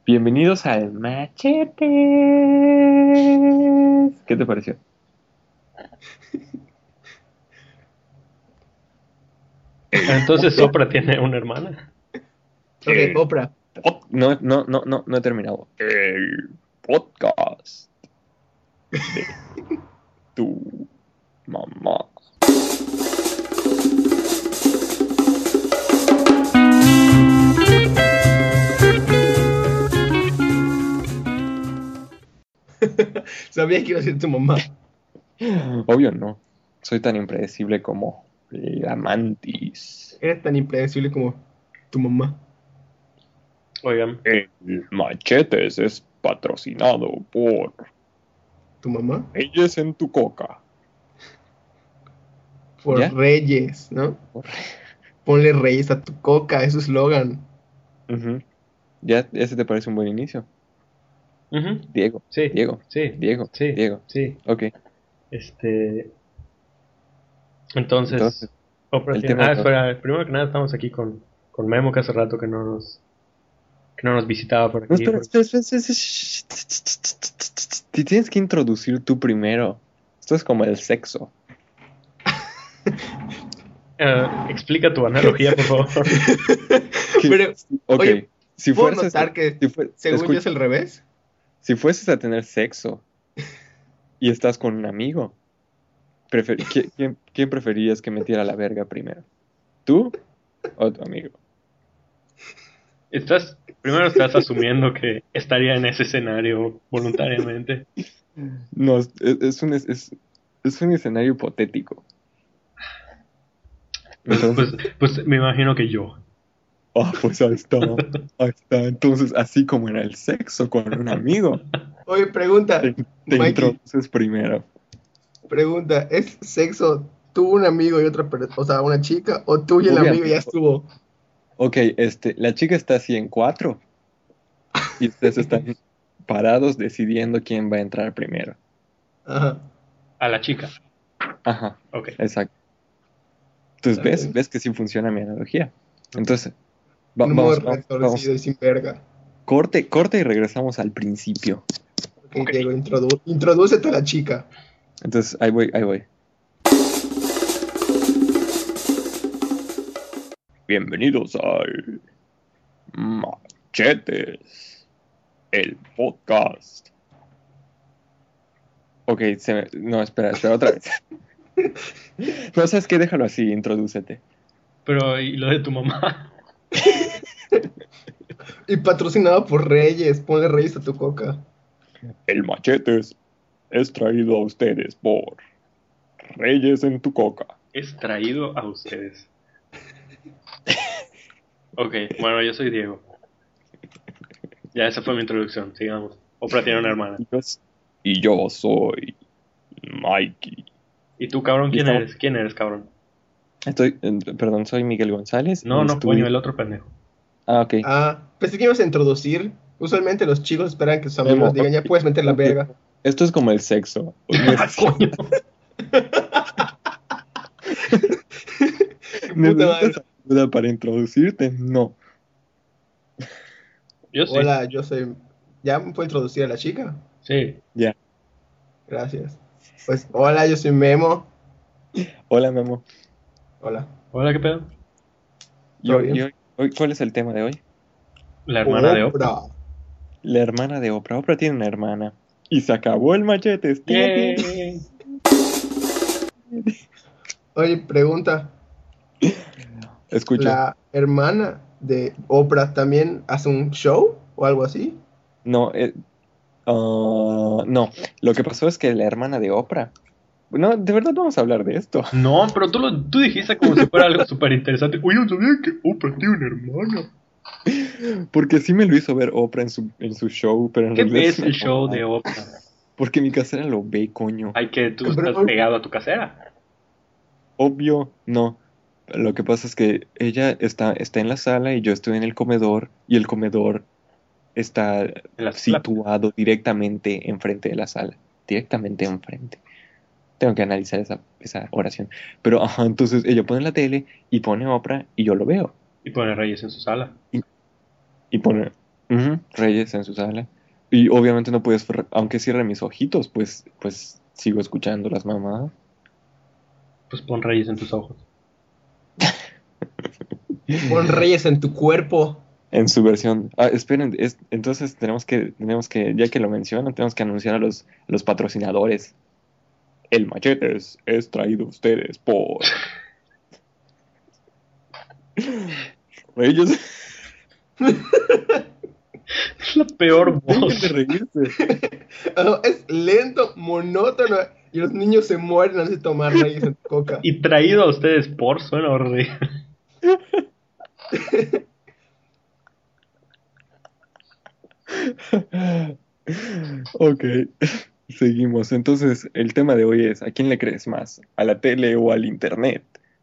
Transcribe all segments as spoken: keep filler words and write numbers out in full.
Bienvenidos al Machete. ¿Qué te pareció? Entonces Oprah tiene una hermana. Ok, Eh, Oprah. pod- no, no, no, no, no he terminado. El podcast de tu mamá. Sabía que iba a ser tu mamá. Obvio no. Soy tan impredecible como la mantis. Eres tan impredecible como tu mamá. Oigan, El Machetes es patrocinado por ¿Tu mamá? Reyes en tu coca. Por ¿Ya? Reyes, ¿no? Ponle Reyes a tu coca, es su eslogan. Ujú. ¿Ya? ¿Ese te parece un buen inicio? ujú, Diego, sí, Diego, sí, Diego, sí, Diego. sí. Ok, Este, entonces, entonces, Oprah el tiene. tema Ah, de hoy. espera, primero que nada estamos aquí con, con Memo, que hace rato que no nos, que no nos visitaba por No, aquí. espera, por- espera, espera, espera, espera. Te tienes que introducir tú primero. Esto es como el sexo. Eh, explica tu analogía, por favor. Que, Pero, ok, oye, si ¿puedo fuerzas, notar que si fue- según yo es escucha, al revés? si fueses a tener sexo y estás con un amigo, prefer- ¿qui- ¿quién, quién preferirías que metiera la verga primero? ¿Tú o tu amigo? Estás, primero estás asumiendo que estaría en ese escenario voluntariamente. No, es, es un, es, es es un escenario hipotético. Pues, Entonces, pues, pues me imagino que yo. ah, pues ahí está, ahí está. Entonces, así como en el sexo con un amigo, Oye, pregunta, te, te Mikey, introduces primero. pregunta, ¿es sexo tú, un amigo y otra persona, o sea, una chica, o tú y el amigo Obviamente. ya estuvo? Ok, este, la chica está así en cuatro y ustedes están parados decidiendo quién va a entrar primero. Ajá, A la chica. Ajá, Ok. exacto. Entonces, está ¿ves? bien. ¿Ves que sí funciona mi analogía? Ok. Entonces, va- Un vamos, humor vamos, vamos. retorcido y sin verga. Corte, corte y regresamos al principio. Ok, Ok. Diego, introdu introdúcete a la chica. Entonces, ahí voy, ahí voy. Bienvenidos al Machetes, el podcast. Ok, se me- no, espera, espera otra vez. No, ¿sabes qué? Déjalo así, introdúcete. Pero, ¿y lo de tu mamá? Y patrocinado por Reyes, ponle Reyes a tu coca. El Machetes es traído a ustedes por Reyes en tu coca. Es traído a ustedes. Ok, bueno, yo soy Diego. Ya, esa fue mi introducción. Sigamos. Oprah tiene una hermana. Y yo, y yo soy Mikey. ¿Y tú, cabrón, Y quién estamos, eres? ¿Quién eres, cabrón? estoy, eh, perdón, soy Miguel González No, y no, coño, estudio. el otro pendejo. Ah, ok. Ah, pensé que ibas a introducir. Usualmente los chicos esperan que sus Memo, amigos digan, ok, ya puedes meter la ok. verga. Esto es como el sexo. Ah, coño. ¡Qué puta madre! ¿Necesitas ayuda para introducirte? No. Yo sí. Hola, yo soy... ¿Ya me puedo introducir a la chica? Sí. Ya. Gracias. Pues, hola, yo soy Memo. Hola, Memo. Hola, Hola, ¿qué pedo? ¿Y ¿todo hoy, y bien? hoy- hoy- cuál es el tema de hoy? La hermana de Oprah. Oprah. La hermana de Oprah. Oprah tiene una hermana. Y se acabó el machete. Tin, tin. Yay. Oye, pregunta. Escucho. ¿La hermana de Oprah también hace un show o algo así? No, eh, ah, no. Lo que pasó es que la hermana de Oprah. No, de verdad vamos a hablar de esto. No, pero tú, lo, tú dijiste como si fuera algo súper interesante. Oye, ¿no sabía que Oprah tiene una hermana? Porque sí me lo hizo ver Oprah en su, en su show, pero en ¿Qué realidad es ves una el show de mamada. Oprah? Porque mi casera lo ve, coño. Hay que tú estás Bro, pegado a tu casera. Obvio, no. Lo que pasa es que ella está, está en la sala y yo estoy en el comedor y el comedor está En la sala. situado directamente enfrente de la sala. Directamente enfrente. Tengo que analizar esa, esa oración. Pero, ajá, entonces ella pone la tele y pone Oprah y yo lo veo. Y pone Reyes en su sala. Y, y pone... Ujú, Reyes en su sala. Y obviamente no puedes, fer- aunque cierre mis ojitos, pues, pues sigo escuchando las mamadas. Pues pon Reyes en tus ojos. Pon Reyes en tu cuerpo. En su versión. Ah, esperen, es- entonces tenemos que, tenemos que, ya que lo mencionan, tenemos que anunciar a los, los patrocinadores. El machete es, es traído a ustedes por Reyes. Es la peor Dejen voz. de reírse. Ah, es lento, monótono. Y los niños se mueren antes de tomar Reyes en tu coca. Y traído a ustedes por, suena horrible. Ok, seguimos. Entonces, el tema de hoy es, ¿a quién le crees más? ¿A la tele o al internet?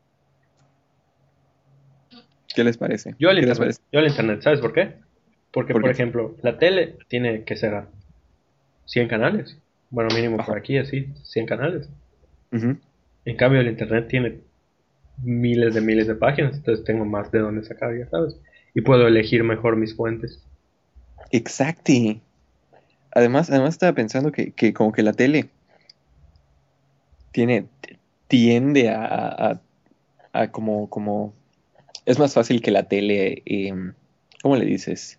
¿Qué les parece? Yo al ¿Qué les internet. parece? Yo al internet, ¿sabes por qué? Porque, ¿Por por qué? ejemplo, la tele tiene que ser cien canales. Bueno, mínimo Ajá. por aquí, así, cien canales. Ujú. En cambio, el internet tiene miles de miles de páginas, entonces tengo más de dónde sacar, ya sabes. Y puedo elegir mejor mis fuentes. Exacti. Además, además estaba pensando que, que como que la tele tiene, tiende a, a, a- a como, como, es más fácil que la tele, em, ¿cómo le dices?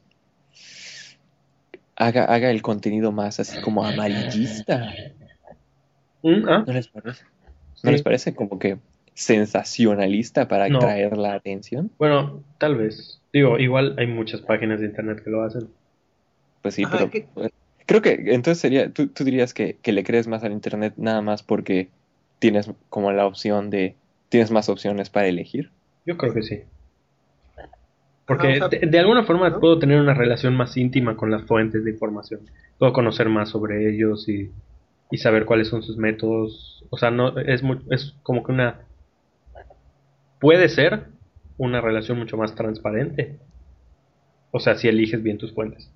Haga, haga el contenido más así como amarillista. Mm, ah, ¿No les parece? ¿No les sí. parece como que sensacionalista para No. atraer la atención? Bueno, tal vez. Digo, igual hay muchas páginas de internet que lo hacen. Pues sí, Ajá, pero ¿qué? eh, creo que entonces sería, tú, tú dirías que, que le crees más al internet nada más porque tienes como la opción de, tienes más opciones para elegir. Yo creo que sí. Ajá, o Porque sea, de, de alguna forma ¿no? puedo tener una relación más íntima con las fuentes de información. Puedo conocer más sobre ellos y, y saber cuáles son sus métodos. O sea, no es mu- es como que una puede ser una relación mucho más transparente. O sea, si eliges bien tus fuentes.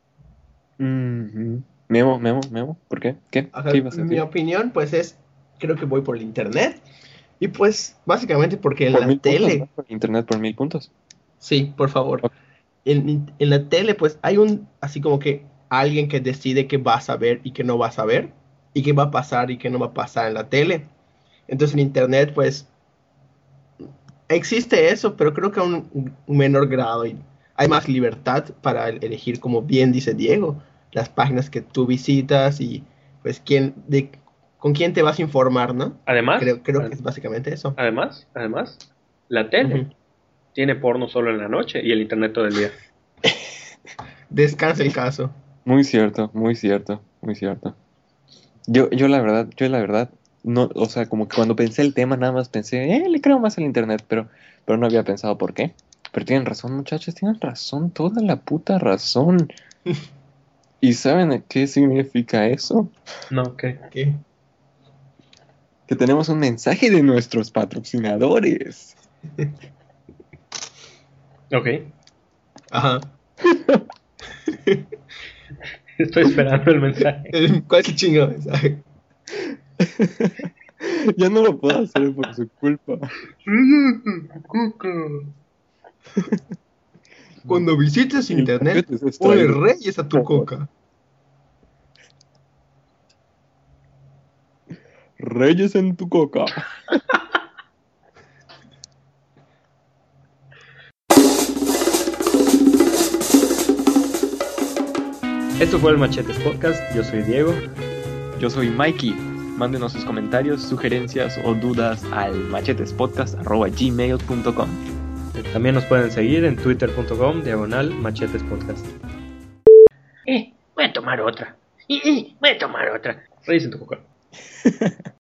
Ujú. Memo, Memo, Memo, ¿por qué? ¿Qué? O ¿Qué sea, ibas a mi decir? opinión, pues es, creo que voy por el internet. Y pues, básicamente porque en Por la mil puntos, tele, ¿no? Por internet por mil puntos. sí, por favor. Ok. En, en la tele, pues hay un, así como que alguien que decide qué vas a ver y qué no vas a ver, y qué va a pasar y qué no va a pasar en la tele. Entonces en internet, pues existe eso, pero creo que a un, un menor grado y hay más libertad para elegir, como bien dice Diego, las páginas que tú visitas y pues quién, de, con quién te vas a informar, ¿no? Además, Creo, creo que ad- es básicamente eso. además, además, la tele Ujú. tiene porno solo en la noche y el internet todo el día. Descansa el caso. Muy cierto, muy cierto, muy cierto. Yo, yo la verdad, yo la verdad, no, o sea, como que cuando pensé el tema, nada más pensé, eh, le creo más al internet, pero, pero no había pensado por qué. Pero tienen razón, muchachos, tienen razón, toda la puta razón. ¿Y saben qué significa eso? No, ¿qué? ¿Qué? Que tenemos un mensaje de nuestros patrocinadores. Ok. Ajá. Estoy esperando el mensaje. ¿Cuál es el chingado mensaje? Ya no lo puedo hacer por su culpa. Cuando visites El internet, machete es ponle traído reyes a tu por coca. Reyes en tu coca. Esto fue el Machetes Podcast. Yo soy Diego. Yo soy Mikey. Mándenos sus comentarios, sugerencias o dudas al machetespodcast arroba gmail punto com. También nos pueden seguir en twitter punto com diagonal Machetes Podcast. Eh, voy a tomar otra. Eh, eh, voy a tomar otra. Reyes en tu coca.